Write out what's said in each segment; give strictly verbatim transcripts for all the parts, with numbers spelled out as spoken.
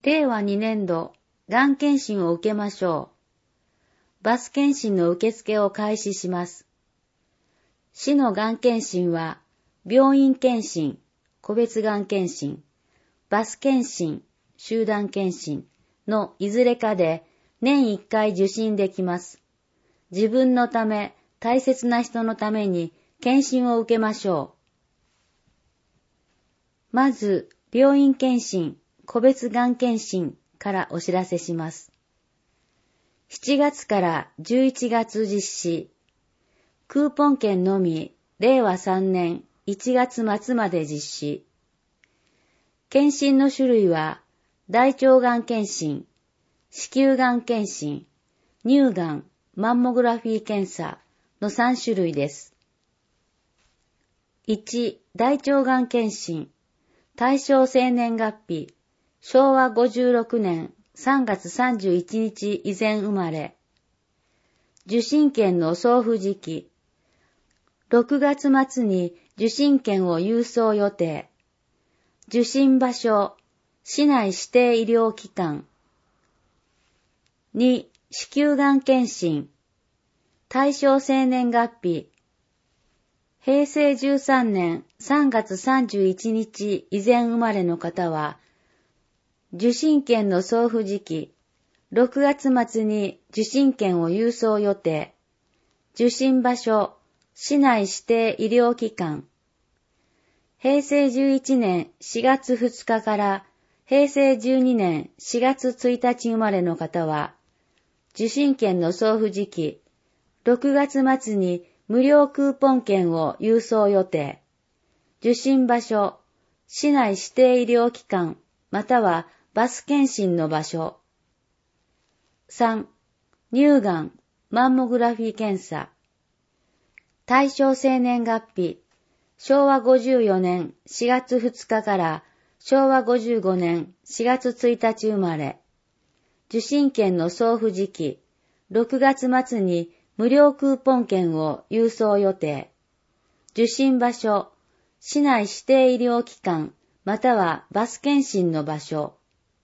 れいわにねんど、がん検診を受けましょう。バス検診の受付を開始します。市のがん検診は、病院検診、個別がん検診、バス検診、集団検診のいずれかで年いっかい受診できます。自分のため、大切な人のために検診を受けましょう。まず、病院検診、個別がん検診からお知らせします。しちがつからじゅういちがつ実施。クーポン券のみ、れいわさんねんいちがつまつまで実施。検診の種類は、大腸がん検診、子宮がん検診、乳がん、マンモグラフィー検査のさんしゅるいです。いち. 大腸がん検診、対象生年月日、しょうわごじゅうろくねんさんがつさんじゅういちにち以前生まれ。受診券の送付時期、ろくがつまつに受診券を郵送予定。受診場所、市内指定医療機関。に. 子宮がん検診、対象生年月日、へいせいじゅうさんねんさんがつさんじゅういちにち以前生まれの方は、受診券の送付時期、ろくがつまつに受診券を郵送予定。受診場所、市内指定医療機関。へいせいじゅういちねんしがつふつかからへいせいじゅうにねんしがつついたち生まれの方は、受診券の送付時期、ろくがつまつに無料クーポン券を郵送予定。受診場所、市内指定医療機関、またはバス検診の場所。さん. 乳がん、マンモグラフィー検査。対象生年月日、しょうわごじゅうよねんしがつふつかからしょうわごじゅうごねんしがつついたち生まれ。受診券の送付時期、ろくがつまつに無料クーポン券を郵送予定。受診場所、市内指定医療機関、またはバス検診の場所。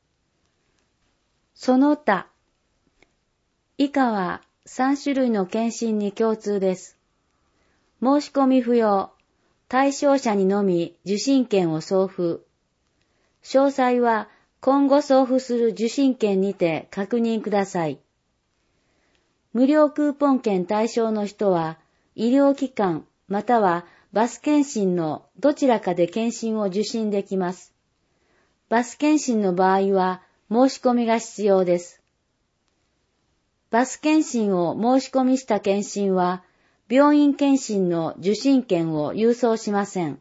その他。以下はさんしゅるいの検診に共通です。申し込み不要。対象者にのみ受診券を送付。詳細は今後送付する受診券にて確認ください。無料クーポン券対象の人は、医療機関またはバス検診のどちらかで検診を受診できます。バス検診の場合は申し込みが必要です。バス検診を申し込みした検診は、病院検診の受診券を郵送しません。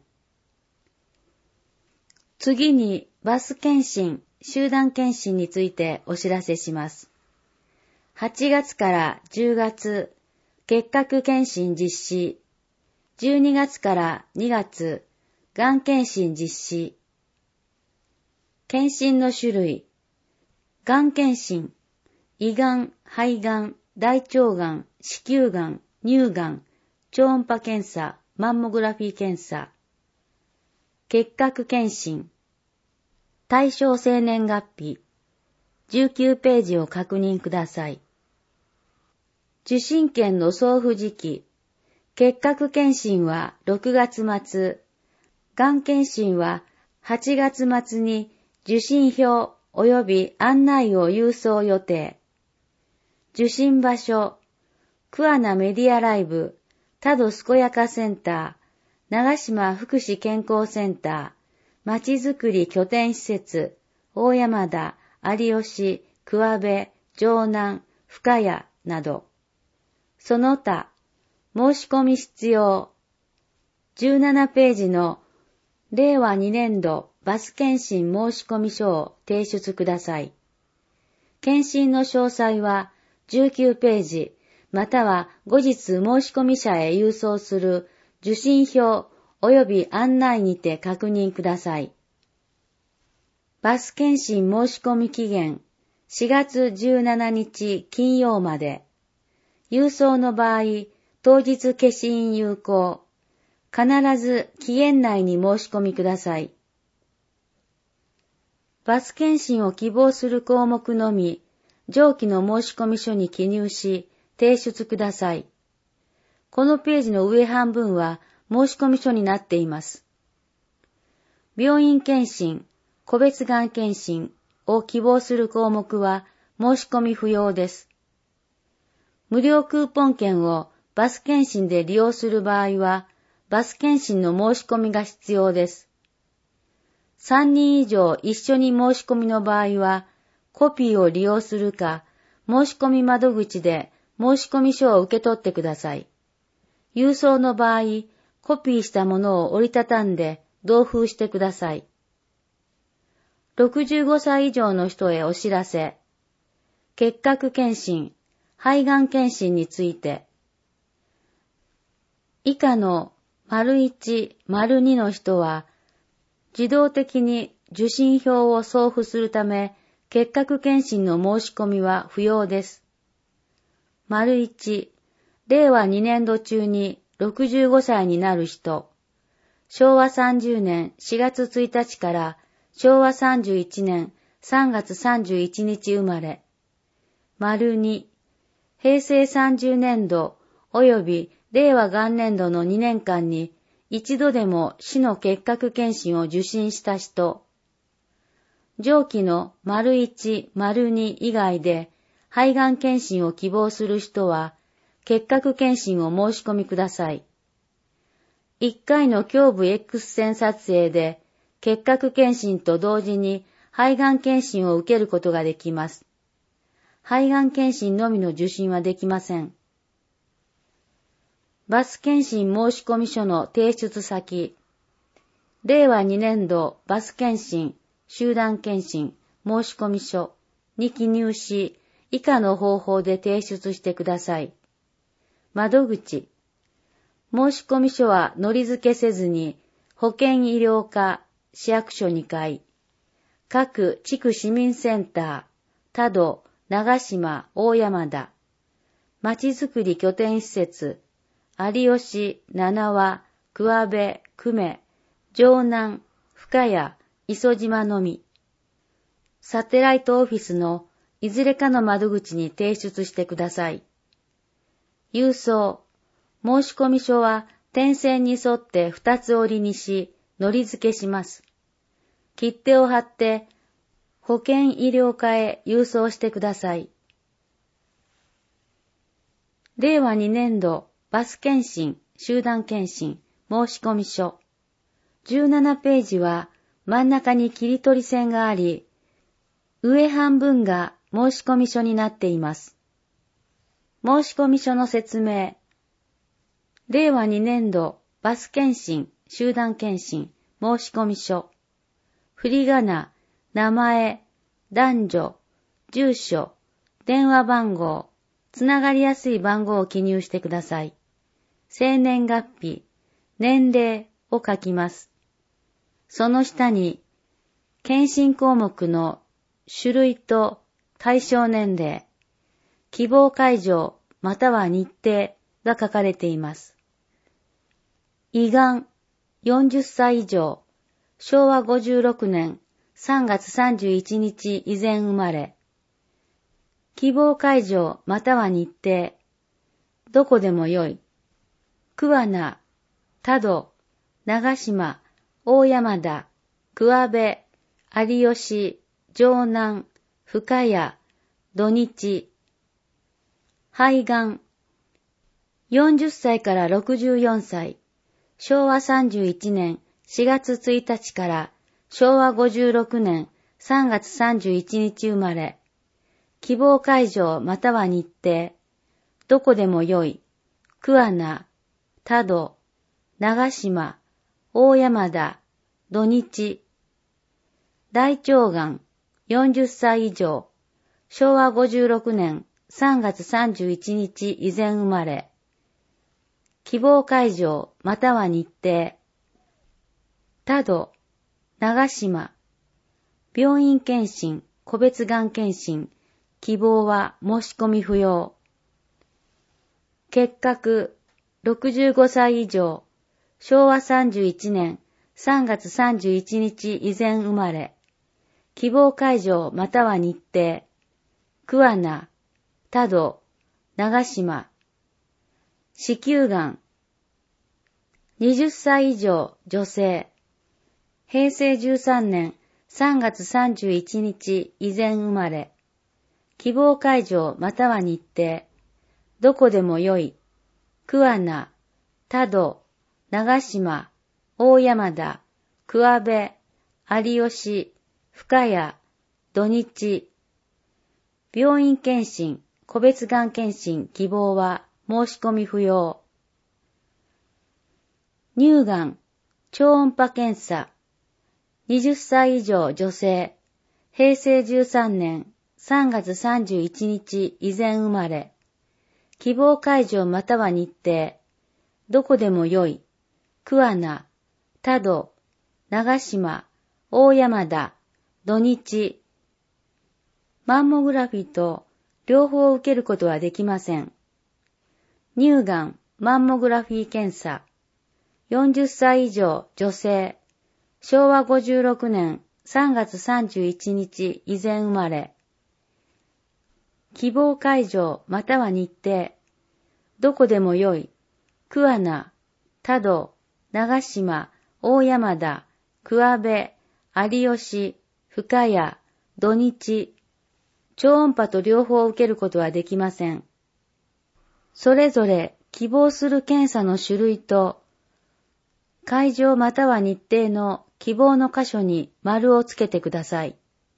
次にバス検診、集団検診についてお知らせします。はちがつからじゅうがつ、結核検診実施。じゅうにがつからにがつ、がん検診実施。検診の種類。がん検診、胃がん、肺がん、大腸がん、子宮がん、乳がん、超音波検査、マンモグラフィー検査。結核検診。対象生年月日。じゅうきゅうページを確認ください。受診券の送付時期。結核検診はろくがつまつ。がん検診ははちがつまつに受診票及び案内を郵送予定。受診場所。桑名メディアライブ、多度健やかセンター、長島福祉健康センター、まちづくり拠点施設、大山田、有吉、桑部、城南、深谷など。その他、申し込み必要。じゅうななページのれいわにねんどバス検診申し込み書を提出ください。検診の詳細はじゅうきゅうページ、または後日申し込み者へ郵送する受診票及び案内にて確認ください。バス検診申し込み期限しがつじゅうしちにち金曜まで。郵送の場合、当日消印有効。必ず期限内に申し込みください。 バス検診を希望する項目のみ、上記の申込書に記入し、提出ください。このページの上半分は申込書になっています。病院検診、個別がん検診を希望する項目は申し込み不要です。無料クーポン券をバス検診で利用する場合は、バス検診の申し込みが必要です。さんにん以上一緒に申し込みの場合は、コピーを利用するか、申し込み窓口で申し込み書を受け取ってください。郵送の場合、コピーしたものを折りたたんで同封してください。ろくじゅうごさい以上の人へお知らせ。結核検診、肺がん検診について。以下の丸いち、丸にの人は、自動的に受診票を送付するため、結核検診の申し込みは不要です。丸いち、れいわにねんど中にろくじゅうごさいになる人。しょうわさんじゅうねんしがつついたちからしょうわさんじゅういちねんさんがつさんじゅういちにち生まれ。丸に、へいせいさんじゅうねんど及びれいわ元年度のにねんかんに一度でも市の結核検診を受診した人。上記の丸いち、丸に以外で肺がん検診を希望する人は結核検診を申し込みください。いっかいの胸部 X 線撮影で結核検診と同時に肺がん検診を受けることができます。肺がん検診のみの受診はできません。バス検診申込書の提出先。れいわにねんどバス検診、集団検診申込書に記入し、以下の方法で提出してください。窓口。申込書はのり付けせずに、保健医療課、市役所にかい、各地区市民センター、多度、長島、大山田、まちづくり拠点施設、有吉、七和、桑部、久米、城南、深谷、磯島のみ。サテライトオフィスのいずれかの窓口に提出してください。郵送。申込書は点線に沿って二つ折りにし、のり付けします。切手を貼って保健医療課へ郵送してください。れいわにねんどバス検診、集団検診、申込書。じゅうななページは真ん中に切り取り線があり、上半分が申込書になっています。申込書の説明。れいわにねんどバス検診、集団検診、申込書。振り仮名、名前、男女、住所、電話番号、つながりやすい番号を記入してください。生年月日、年齢を書きます。その下に、検診項目の種類と対象年齢、希望会場または日程が書かれています。胃がん、よんじゅっさい以上、しょうわごじゅうろくねんさんがつさんじゅういちにち以前生まれ。希望会場または日程、どこでもよい。桑名、多度、長島、大山田、桑部、有吉、城南、深谷、土日。肺がん、よんじゅっさいからろくじゅうよんさい、しょうわさんじゅういちねんしがつついたちからしょうわごじゅうろくねんさんがつさんじゅういちにち生まれ。希望会場または日程、どこでもよい。桑名、多度、長島、大山田、土日。大腸がん、よんじゅっさい以上、しょうわごじゅうろくねんさんがつさんじゅういちにち以前生まれ。希望会場または日程。多度、長島。病院検診、個別がん検診。希望は申し込み不要。結核、ろくじゅうごさい以上、しょうわさんじゅういちねんさんがつさんじゅういちにち以前生まれ。 希望会場または日程、桑名、多度、長島、子宮がん、はたち以上女性、へいせいじゅうさんねんさんがつさんじゅういちにち以前生まれ、希望会場または日程、どこでもよい、桑名、多度、長島、大山田、桑部、有吉、深谷、土日、病院検診、個別がん検診希望は申し込み不要。乳がん、超音波検査、はたち以上女性、へいせいじゅうさんねんさんがつさんじゅういちにち以前生まれ、希望会場または日程、どこでもよい、桑名、多度、長島、大山田、土日、マンモグラフィーと両方受けることはできません。乳がん、マンモグラフィー検査、よんじゅっさい以上女性、しょうわごじゅうろくねんさんがつさんじゅういちにち以前生まれ、希望会場または日程、どこでもよい、桑名、多度、長島、大山田、桑部、有吉、深谷、土日、超音波と両方受けることはできません。それぞれ希望する検査の種類と、会場または日程の希望の箇所に丸をつけてください。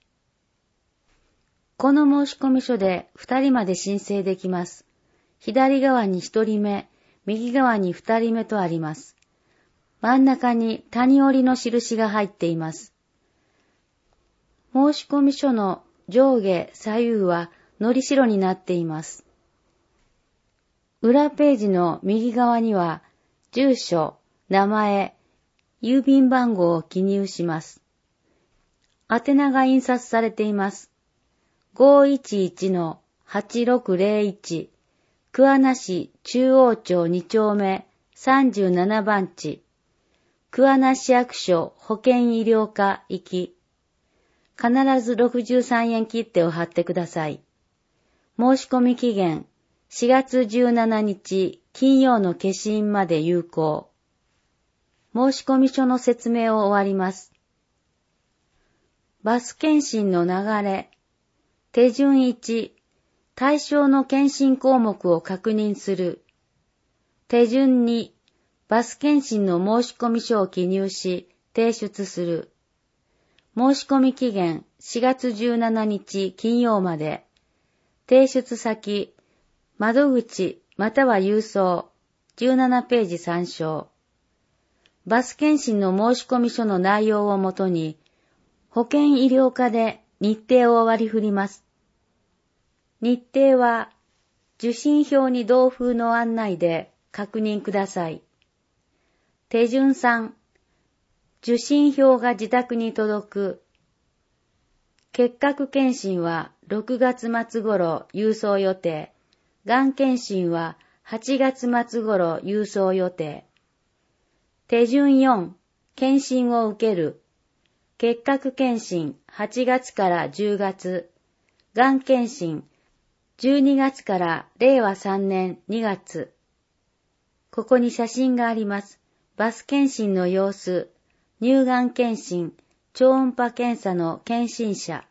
この申込書でふたりまで申請できます。左側にひとりめ、右側にふたりめとあります。真ん中に谷折りの印が入っています。申込書の上下左右はのりしろになっています。裏ページの右側には住所、名前、郵便番号を記入します。宛名が印刷されています。ごいちいちのはちろくぜろいち、桑名市中央町にちょうめさんじゅうななばんち、桑名市役所保健医療課行き。必ずろくじゅうさんえん切手を貼ってください。申し込み期限しがつじゅうしちにち金曜の消印まで有効。申込書の説明を終わります。バス検診の流れ。手順いち、対象の検診項目を確認する。手順に、バス検診の申込書を記入し、提出する。申し込み期限しがつじゅうしちにち金曜まで。提出先、窓口または郵送、じゅうななページ参照。バス検診の申込書の内容をもとに、保健医療課で日程を割り振ります。日程は、受診票に同封の案内で確認ください。手順さん、受診票が自宅に届く。結核検診はろくがつまつ頃郵送予定。がん検診ははちがつまつ頃郵送予定。手順よん、検診を受ける。結核検診はちがつからじゅうがつ。がん検診じゅうにがつかられいわさんねんにがつ。ここに写真があります。バス検診の様子、乳がん検診、超音波検査の検診者。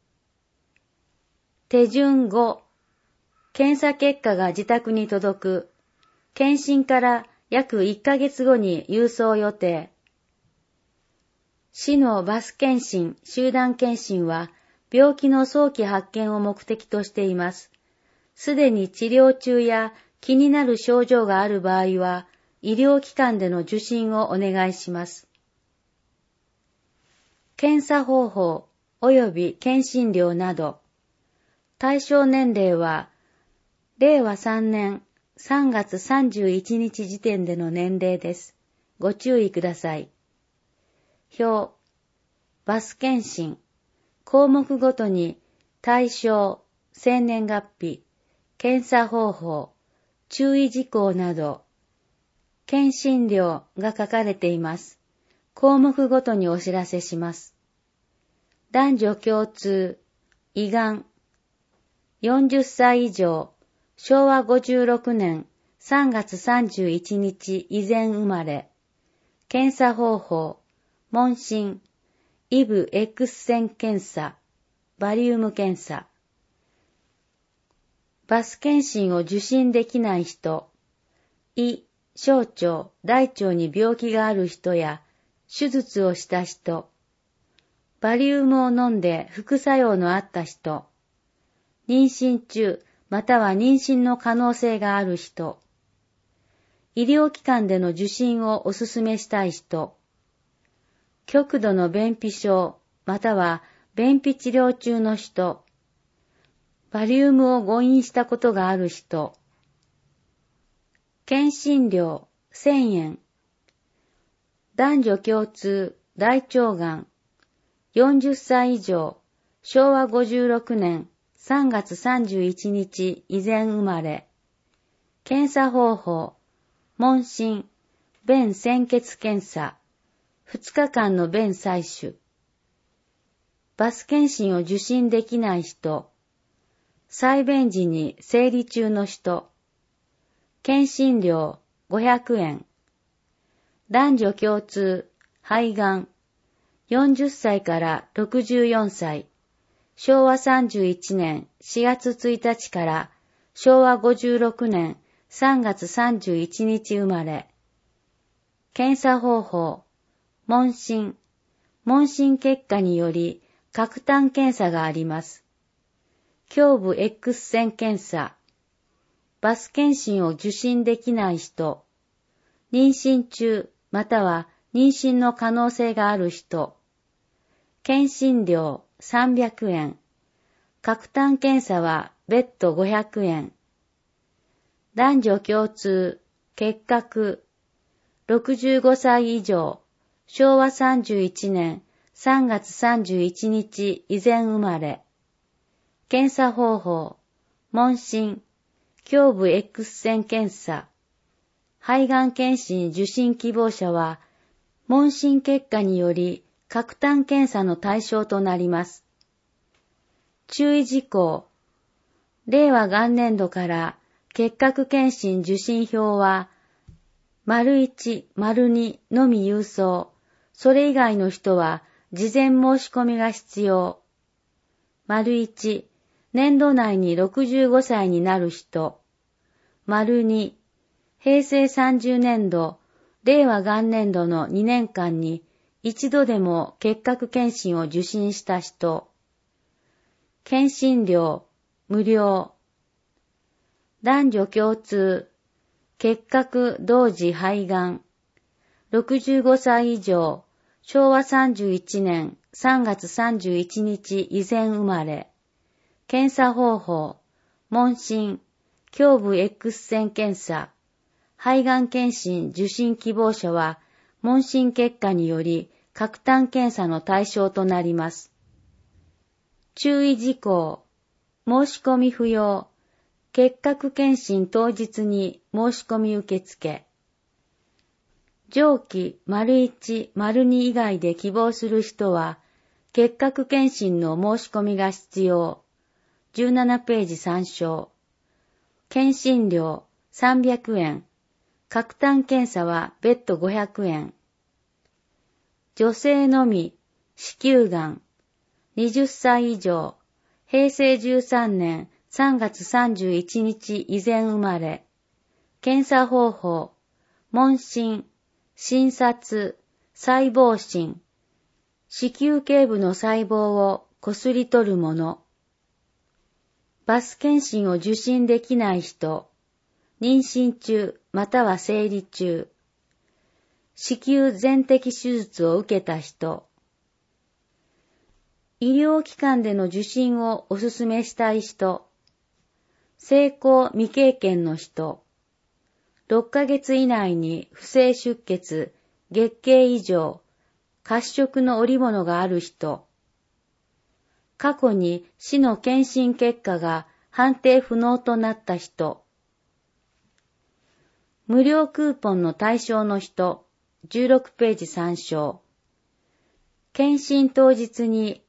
手順ご、検査結果が自宅に届く。検診から約いっかげつごに郵送予定。市のバス検診、集団検診は病気の早期発見を目的としています。すでに治療中や気になる症状がある場合は、医療機関での受診をお願いします。検査方法及び検診料など、対象年齢は、れいわさんねんさんがつさんじゅういちにち時点での年齢です。ご注意ください。表、バス検診、項目ごとに対象、生年月日、検査方法、注意事項など、検診料が書かれています。項目ごとにお知らせします。 男女共通、胃がん。よんじゅっさい以上、しょうわごじゅうろくねんさんがつさんじゅういちにち以前生まれ。検査方法、問診、イブ X 線検査、バリウム検査。バス検診を受診できない人、胃、小腸、大腸に病気がある人や、手術をした人、バリウムを飲んで副作用のあった人、妊娠中または妊娠の可能性がある人、医療機関での受診をお勧めしたい人、極度の便秘症または便秘治療中の人、バリウムを誤飲したことがある人、検診料せんえん、男女共通大腸がん、よんじゅっさい以上、しょうわごじゅうろくねんさんがつさんじゅういちにち以前生まれ。検査方法、問診、便潜血検査、ふつかかんの便採取。バス検診を受診できない人、採便時に生理中の人、検診料ごひゃくえん。男女共通、肺がん、よんじゅっさいからろくじゅうよんさい、しょうわさんじゅういちねんしがつついたちからしょうわごじゅうろくねんさんがつさんじゅういちにち生まれ。検査方法、問診、問診結果により喀痰検査があります。胸部 X 線検査、バス検診を受診できない人、妊娠中または妊娠の可能性がある人、検診料さんびゃくえん、喀痰検査は別途ごひゃくえん、男女共通、結核、ろくじゅうごさい以上、しょうわさんじゅういちねんさんがつさんじゅういちにち以前生まれ。検査方法、問診、胸部 X 線検査、肺がん検診受診希望者は、問診結果により喀痰検査の対象となります。注意事項、れいわ元年度から結核検診受診票は、丸いち、丸にのみ郵送、それ以外の人は事前申し込みが必要。丸いち、年度内にろくじゅうごさいになる人。丸に、へいせいさんじゅうねんど、れいわ元年度のにねんかんに一度でも結核検診を受診した人。検診料、無料。男女共通、結核同時肺がん。ろくじゅうごさい以上、しょうわさんじゅういちねんさんがつさんじゅういちにち以前生まれ。検査方法、問診、胸部 X 線検査、肺がん検診受診希望者は、問診結果により、喀痰検査の対象となります。注意事項、申し込み不要、結核検診当日に申し込み受付。上記丸いち、丸に以外で希望する人は、結核検診の申し込みが必要。じゅうななページ参照。検診料さんびゃくえん。喀痰検査は別途ごひゃくえん。女性のみ、子宮がん。はたち以上。へいせいじゅうさんねんさんがつさんじゅういちにち以前生まれ。検査方法、問診、診察、細胞診。子宮頸部の細胞をこすり取るもの。バス検診を受診できない人。妊娠中または生理中。子宮全摘手術を受けた人。医療機関での受診をお勧めしたい人。性交未経験の人。ろっかげつ以内に不正出血、月経異常、褐色の織物がある人。過去に死の検診結果が判定不能となった人。無料クーポンの対象の人、じゅうろくページ参照。検診当日に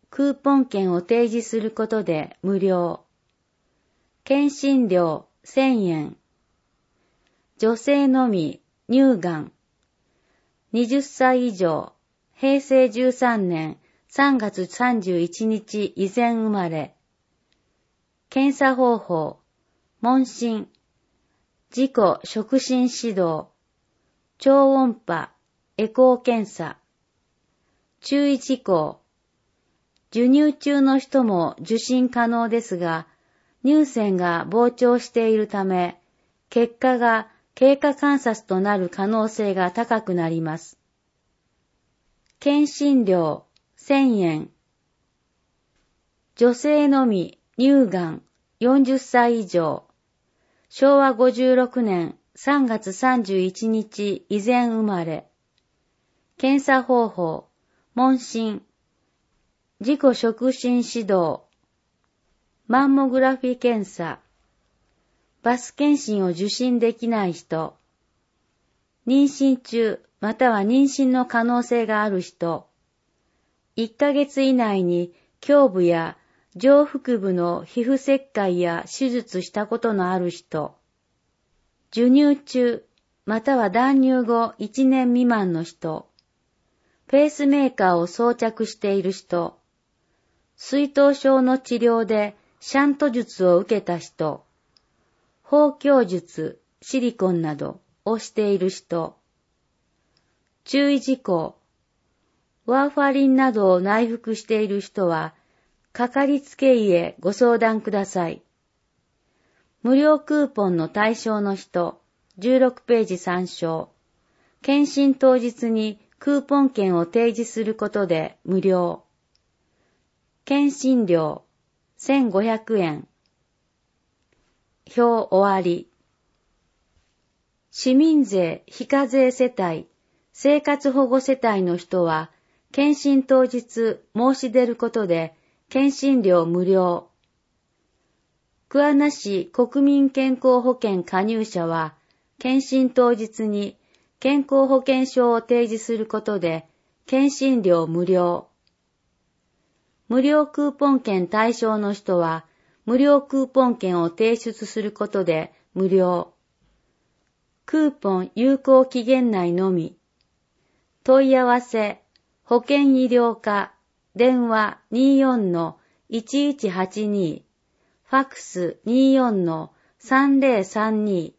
クーポン券を提示することで無料。検診料せんえん。女性のみ乳がん。はたち以上、へいせいじゅうさんねんさんがつさんじゅういちにち以前生まれ。検査方法、問診、自己触診指導、超音波、エコー検査。注意事項、授乳中の人も受診可能ですが、乳腺が膨張しているため、結果が経過観察となる可能性が高くなります。検診料せんえん。女性のみ乳がんよんじゅっさい以上。しょうわごじゅうろくねんさんがつさんじゅういちにち以前生まれ。検査方法、問診、自己触診指導、マンモグラフィ検査、バス検診を受診できない人、妊娠中または妊娠の可能性がある人、いっかげつ以内に胸部や上腹部の皮膚切開や手術したことのある人、授乳中または断乳後いちねん未満の人、ペースメーカーを装着している人、水頭症の治療でシャント術を受けた人、包協術、シリコンなどをしている人。注意事項。ワーファリンなどを内服している人は、かかりつけ医へご相談ください。無料クーポンの対象の人、じゅうろくページ参照。検診当日にクーポン券を提示することで無料。検診料せんごひゃくえん。表終わり。市民税非課税世帯、生活保護世帯の人は、検診当日申し出ることで検診料無料。桑名市国民健康保険加入者は、検診当日に健康保険証を提示することで検診料無料。無料クーポン券対象の人は、無料クーポン券を提出することで無料。クーポン有効期限内のみ。問い合わせ、保険医療課、電話 にじゅうよんのいちいちはちに、ファックス にじゅうよんのさんぜろさんに